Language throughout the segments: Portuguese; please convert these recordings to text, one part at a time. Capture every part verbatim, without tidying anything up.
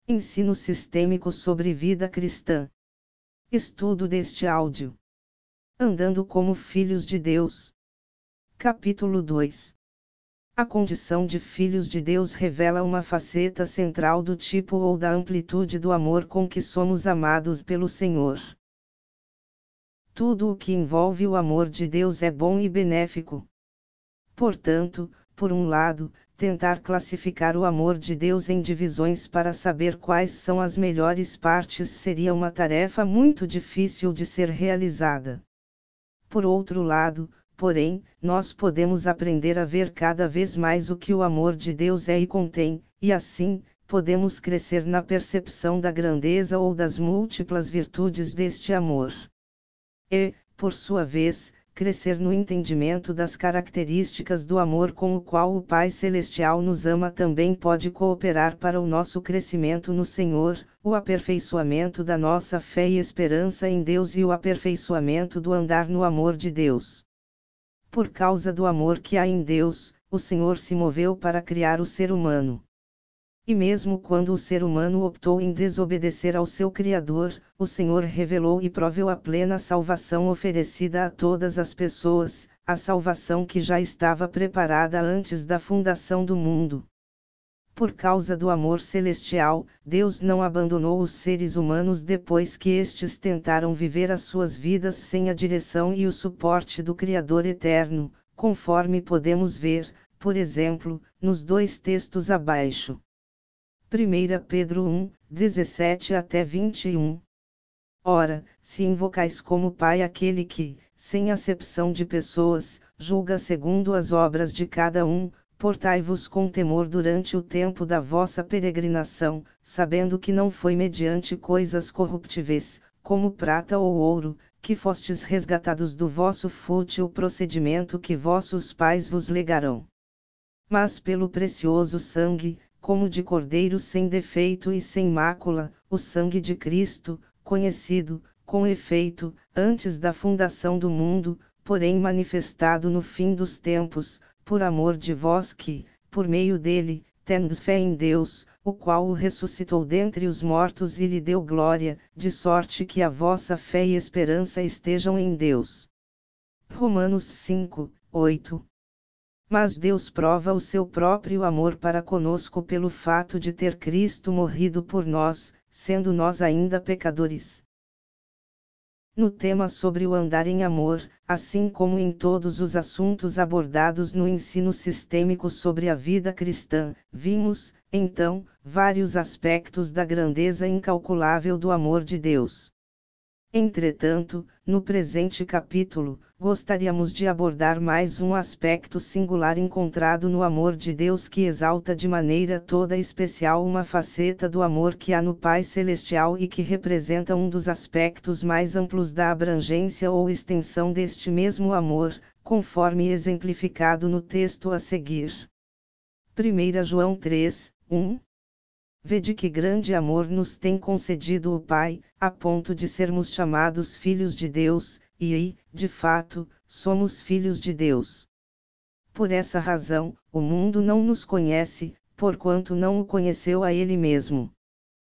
Ensino sistêmico sobre vida cristã. Estudo deste áudio. Andando como filhos de Deus. Capítulo dois. A condição de filhos de Deus revela uma faceta central do tipo ou da amplitude do amor com que somos amados pelo Senhor. Tudo o que envolve o amor de Deus é bom e benéfico. Portanto, por um lado, tentar classificar o amor de Deus em divisões para saber quais são as melhores partes seria uma tarefa muito difícil de ser realizada. Por outro lado, porém, nós podemos aprender a ver cada vez mais o que o amor de Deus é e contém, e assim, podemos crescer na percepção da grandeza ou das múltiplas virtudes deste amor. E, por sua vez, crescer no entendimento das características do amor com o qual o Pai Celestial nos ama também pode cooperar para o nosso crescimento no Senhor, o aperfeiçoamento da nossa fé e esperança em Deus e o aperfeiçoamento do andar no amor de Deus. Por causa do amor que há em Deus, o Senhor se moveu para criar o ser humano. E mesmo quando o ser humano optou em desobedecer ao seu Criador, o Senhor revelou e proveu a plena salvação oferecida a todas as pessoas, a salvação que já estava preparada antes da fundação do mundo. Por causa do amor celestial, Deus não abandonou os seres humanos depois que estes tentaram viver as suas vidas sem a direção e o suporte do Criador eterno, conforme podemos ver, por exemplo, nos dois textos abaixo. primeira Pedro um, dezessete até vinte e um. Ora, se invocais como Pai aquele que, sem acepção de pessoas, julga segundo as obras de cada um, portai-vos com temor durante o tempo da vossa peregrinação, sabendo que não foi mediante coisas corruptíveis, como prata ou ouro, que fostes resgatados do vosso fútil procedimento que vossos pais vos legarão. Mas pelo precioso sangue, como de cordeiro sem defeito e sem mácula, o sangue de Cristo, conhecido, com efeito, antes da fundação do mundo, porém manifestado no fim dos tempos, por amor de vós que, por meio dele, tendes fé em Deus, o qual o ressuscitou dentre os mortos e lhe deu glória, de sorte que a vossa fé e esperança estejam em Deus. Romanos cinco, oito. Mas Deus prova o seu próprio amor para conosco pelo fato de ter Cristo morrido por nós, sendo nós ainda pecadores. No tema sobre o andar em amor, assim como em todos os assuntos abordados no ensino sistêmico sobre a vida cristã, vimos, então, vários aspectos da grandeza incalculável do amor de Deus. Entretanto, no presente capítulo, gostaríamos de abordar mais um aspecto singular encontrado no amor de Deus que exalta de maneira toda especial uma faceta do amor que há no Pai Celestial e que representa um dos aspectos mais amplos da abrangência ou extensão deste mesmo amor, conforme exemplificado no texto a seguir. primeira João três, um. Vede que grande amor nos tem concedido o Pai, a ponto de sermos chamados filhos de Deus, e, de fato, somos filhos de Deus. Por essa razão, o mundo não nos conhece, porquanto não o conheceu a Ele mesmo.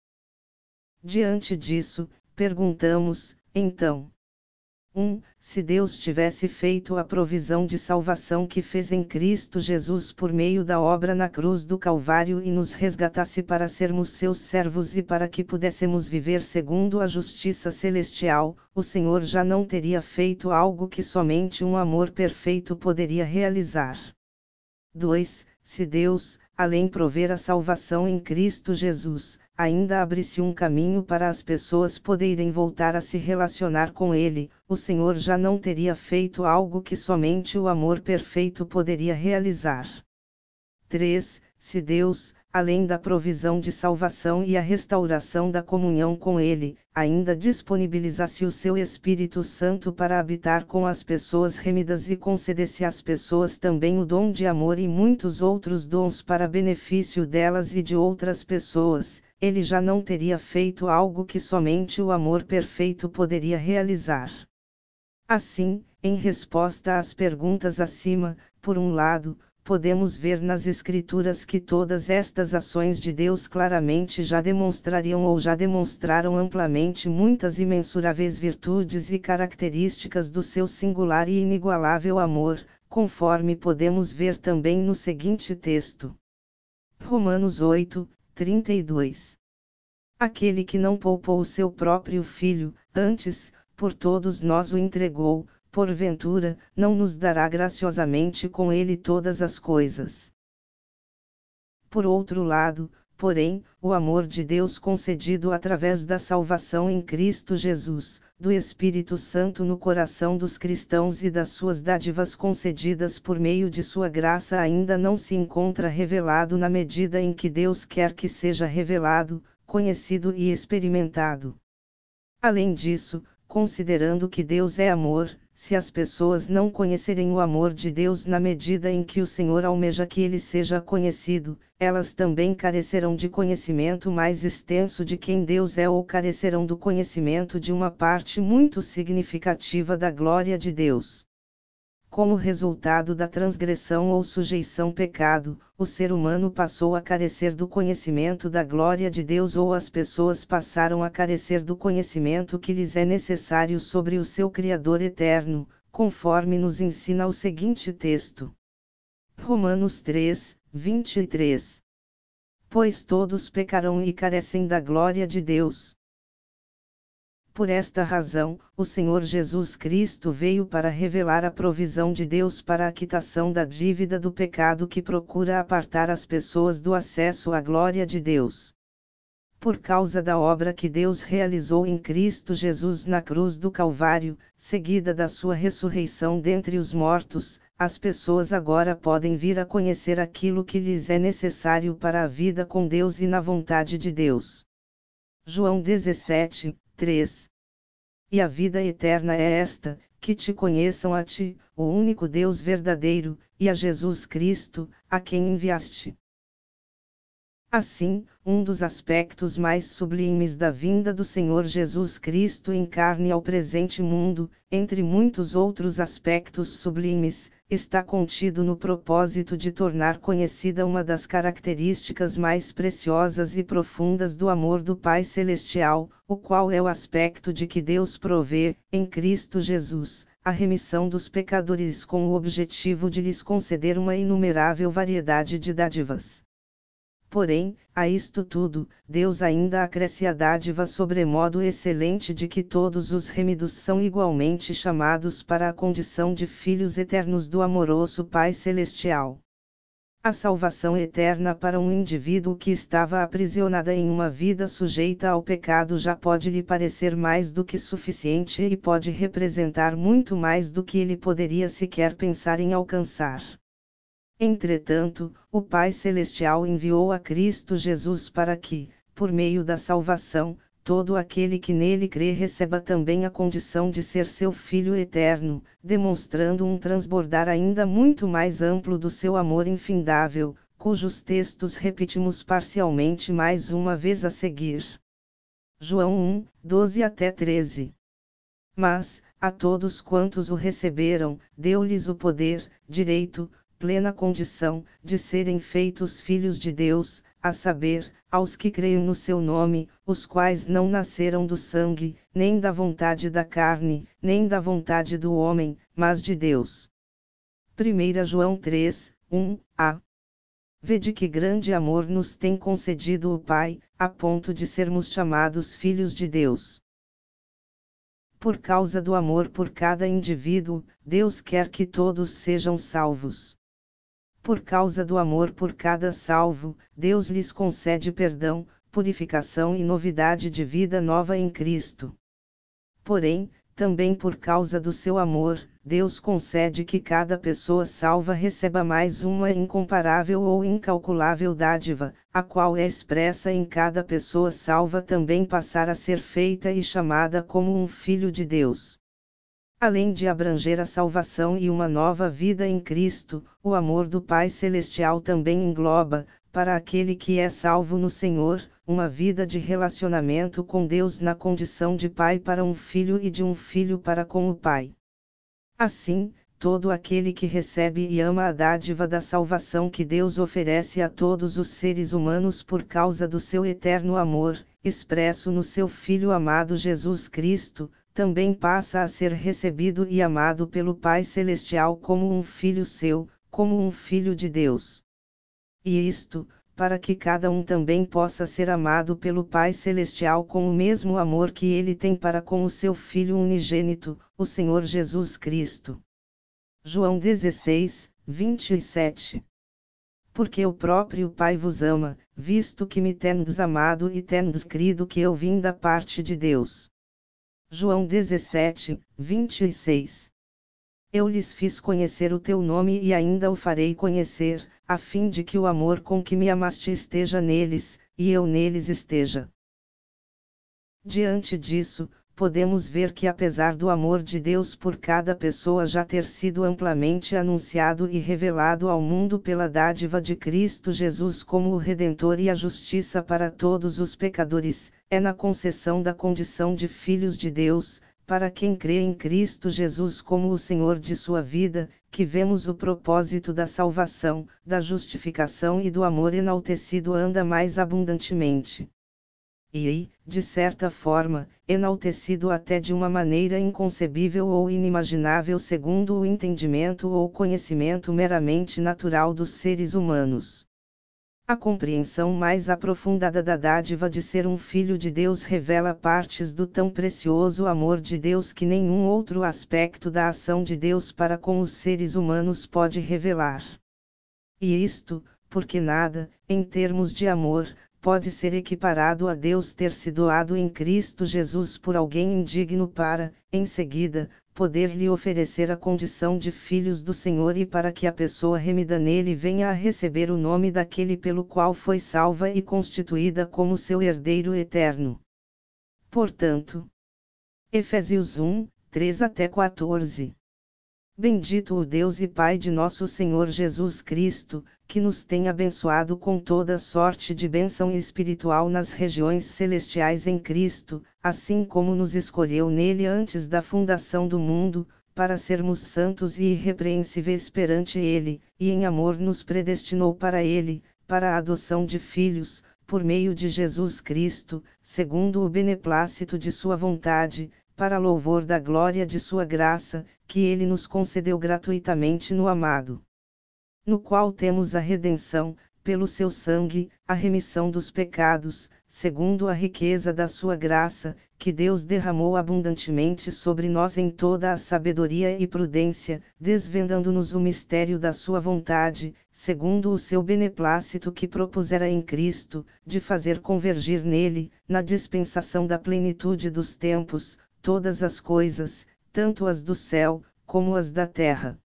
Diante disso, perguntamos, então. um. Se Deus tivesse feito a provisão de salvação que fez em Cristo Jesus por meio da obra na cruz do Calvário e nos resgatasse para sermos seus servos e para que pudéssemos viver segundo a justiça celestial, o Senhor já não teria feito algo que somente um amor perfeito poderia realizar. dois. Se Deus, além prover a salvação em Cristo Jesus, ainda abrisse um caminho para as pessoas poderem voltar a se relacionar com Ele, o Senhor já não teria feito algo que somente o amor perfeito poderia realizar. três. Se Deus, além da provisão de salvação e a restauração da comunhão com Ele, ainda disponibilizasse o seu Espírito Santo para habitar com as pessoas remidas e concedesse às pessoas também o dom de amor e muitos outros dons para benefício delas e de outras pessoas, Ele já não teria feito algo que somente o amor perfeito poderia realizar. Assim, em resposta às perguntas acima, por um lado, podemos ver nas Escrituras que todas estas ações de Deus claramente já demonstrariam ou já demonstraram amplamente muitas imensuráveis virtudes e características do seu singular e inigualável amor, conforme podemos ver também no seguinte texto. Romanos oito, trinta e dois. Aquele que não poupou o seu próprio filho, antes, por todos nós o entregou, porventura, não nos dará graciosamente com ele todas as coisas. Por outro lado, porém, o amor de Deus concedido através da salvação em Cristo Jesus, do Espírito Santo no coração dos cristãos e das suas dádivas concedidas por meio de sua graça ainda não se encontra revelado na medida em que Deus quer que seja revelado, conhecido e experimentado. Além disso, considerando que Deus é amor, se as pessoas não conhecerem o amor de Deus na medida em que o Senhor almeja que ele seja conhecido, elas também carecerão de conhecimento mais extenso de quem Deus é ou carecerão do conhecimento de uma parte muito significativa da glória de Deus. Como resultado da transgressão ou sujeição pecado, o ser humano passou a carecer do conhecimento da glória de Deus ou as pessoas passaram a carecer do conhecimento que lhes é necessário sobre o seu Criador eterno, conforme nos ensina o seguinte texto. Romanos três, vinte e três. Pois todos pecaram e carecem da glória de Deus. Por esta razão, o Senhor Jesus Cristo veio para revelar a provisão de Deus para a quitação da dívida do pecado que procura apartar as pessoas do acesso à glória de Deus. Por causa da obra que Deus realizou em Cristo Jesus na cruz do Calvário, seguida da sua ressurreição dentre os mortos, as pessoas agora podem vir a conhecer aquilo que lhes é necessário para a vida com Deus e na vontade de Deus. João dezessete, três. E a vida eterna é esta, que te conheçam a ti, o único Deus verdadeiro, e a Jesus Cristo, a quem enviaste. Assim, um dos aspectos mais sublimes da vinda do Senhor Jesus Cristo em carne ao presente mundo, entre muitos outros aspectos sublimes, está contido no propósito de tornar conhecida uma das características mais preciosas e profundas do amor do Pai Celestial, o qual é o aspecto de que Deus provê, em Cristo Jesus, a remissão dos pecadores com o objetivo de lhes conceder uma inumerável variedade de dádivas. Porém, a isto tudo, Deus ainda acresce a dádiva sobremodo excelente de que todos os remidos são igualmente chamados para a condição de filhos eternos do amoroso Pai Celestial. A salvação eterna para um indivíduo que estava aprisionado em uma vida sujeita ao pecado já pode lhe parecer mais do que suficiente e pode representar muito mais do que ele poderia sequer pensar em alcançar. Entretanto, o Pai Celestial enviou a Cristo Jesus para que, por meio da salvação, todo aquele que nele crê receba também a condição de ser seu Filho eterno, demonstrando um transbordar ainda muito mais amplo do seu amor infindável, cujos textos repetimos parcialmente mais uma vez a seguir. João um, doze até treze. Mas, a todos quantos o receberam, deu-lhes o poder, direito, plena condição, de serem feitos filhos de Deus, a saber, aos que creem no seu nome, os quais não nasceram do sangue, nem da vontade da carne, nem da vontade do homem, mas de Deus. primeira João três, um a. Vede que grande amor nos tem concedido o Pai, a ponto de sermos chamados filhos de Deus. Por causa do amor por cada indivíduo, Deus quer que todos sejam salvos. Por causa do amor por cada salvo, Deus lhes concede perdão, purificação e novidade de vida nova em Cristo. Porém, também por causa do seu amor, Deus concede que cada pessoa salva receba mais uma incomparável ou incalculável dádiva, a qual é expressa em cada pessoa salva também passar a ser feita e chamada como um filho de Deus. Além de abranger a salvação e uma nova vida em Cristo, o amor do Pai Celestial também engloba, para aquele que é salvo no Senhor, uma vida de relacionamento com Deus na condição de pai para um filho e de um filho para com o Pai. Assim, todo aquele que recebe e ama a dádiva da salvação que Deus oferece a todos os seres humanos por causa do seu eterno amor, expresso no seu Filho amado Jesus Cristo, também passa a ser recebido e amado pelo Pai Celestial como um filho seu, como um filho de Deus. E isto, para que cada um também possa ser amado pelo Pai Celestial com o mesmo amor que ele tem para com o seu Filho unigênito, o Senhor Jesus Cristo. João dezesseis, vinte e sete. Porque o próprio Pai vos ama, visto que me tendes amado e tendes crido que eu vim da parte de Deus. João dezessete, vinte e seis. Eu lhes fiz conhecer o teu nome e ainda o farei conhecer, a fim de que o amor com que me amaste esteja neles, e eu neles esteja. Diante disso, podemos ver que apesar do amor de Deus por cada pessoa já ter sido amplamente anunciado e revelado ao mundo pela dádiva de Cristo Jesus como o Redentor e a justiça para todos os pecadores, é na concessão da condição de filhos de Deus, para quem crê em Cristo Jesus como o Senhor de sua vida, que vemos o propósito da salvação, da justificação e do amor enaltecido anda mais abundantemente. E, de certa forma, enaltecido até de uma maneira inconcebível ou inimaginável segundo o entendimento ou conhecimento meramente natural dos seres humanos. A compreensão mais aprofundada da dádiva de ser um filho de Deus revela partes do tão precioso amor de Deus que nenhum outro aspecto da ação de Deus para com os seres humanos pode revelar. E isto, porque nada, em termos de amor, pode ser equiparado a Deus ter se doado em Cristo Jesus por alguém indigno para, em seguida, poder-lhe oferecer a condição de filhos do Senhor e para que a pessoa remida nele venha a receber o nome daquele pelo qual foi salva e constituída como seu herdeiro eterno. Portanto, Efésios um, três até quatorze. Bendito o Deus e Pai de nosso Senhor Jesus Cristo, que nos tem abençoado com toda sorte de bênção espiritual nas regiões celestiais em Cristo, assim como nos escolheu nele antes da fundação do mundo, para sermos santos e irrepreensíveis perante ele, e em amor nos predestinou para ele, para a adoção de filhos, por meio de Jesus Cristo, segundo o beneplácito de sua vontade, para louvor da glória de sua graça, que ele nos concedeu gratuitamente no amado. No qual temos a redenção, pelo seu sangue, a remissão dos pecados, segundo a riqueza da sua graça, que Deus derramou abundantemente sobre nós em toda a sabedoria e prudência, desvendando-nos o mistério da sua vontade, segundo o seu beneplácito que propusera em Cristo, de fazer convergir nele, na dispensação da plenitude dos tempos, todas as coisas, tanto as do céu, como as da terra.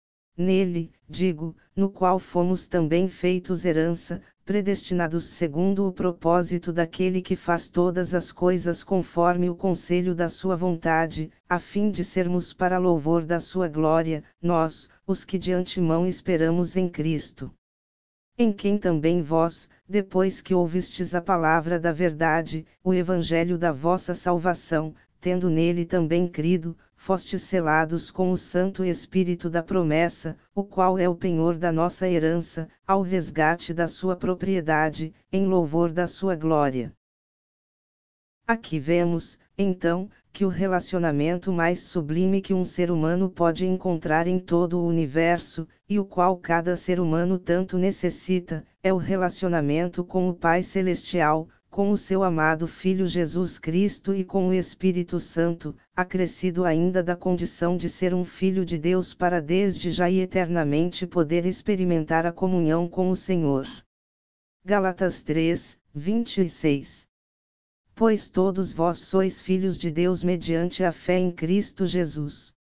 Nele, digo, no qual fomos também feitos herança, predestinados segundo o propósito daquele que faz todas as coisas conforme o conselho da sua vontade, a fim de sermos para louvor da sua glória, nós, os que de antemão esperamos em Cristo. Em quem também vós, depois que ouvistes a palavra da verdade, o evangelho da vossa salvação, tendo nele também crido, fostes selados com o Santo Espírito da promessa, o qual é o penhor da nossa herança, ao resgate da sua propriedade, em louvor da sua glória. Aqui vemos, então, que o relacionamento mais sublime que um ser humano pode encontrar em todo o universo, e o qual cada ser humano tanto necessita, é o relacionamento com o Pai Celestial, com o seu amado Filho Jesus Cristo e com o Espírito Santo, acrescido ainda da condição de ser um filho de Deus para desde já e eternamente poder experimentar a comunhão com o Senhor. Gálatas três, vinte e seis. Pois todos vós sois filhos de Deus mediante a fé em Cristo Jesus.